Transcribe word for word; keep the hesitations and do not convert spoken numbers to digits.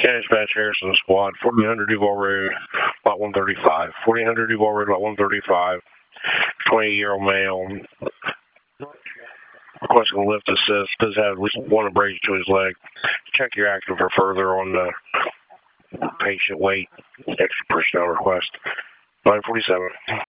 County Dispatch Harrison Squad, fourteen hundred Duval Road, lot one thirty-five. fourteen hundred Duval Road, lot one thirty-five. twenty-year-old male. Requesting a lift assist. Does have at least one abrasion to his leg. Check your action for further on the patient wait. Extra personnel request. nine forty-seven.